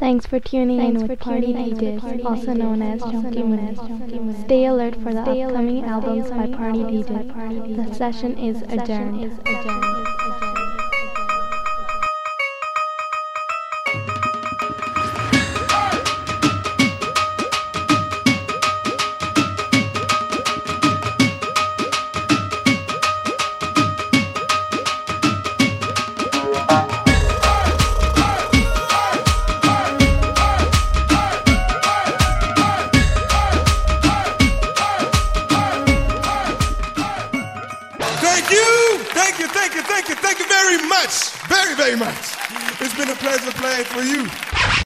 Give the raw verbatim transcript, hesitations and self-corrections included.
Thanks for tuning Thanks in with Party D Js, also known as Junkie Moon. Stay alert for the upcoming albums by Party D Js. The session is adjourned. Thank you, thank you, thank you, thank you, thank you very much, very, very much. It's been a pleasure playing for you.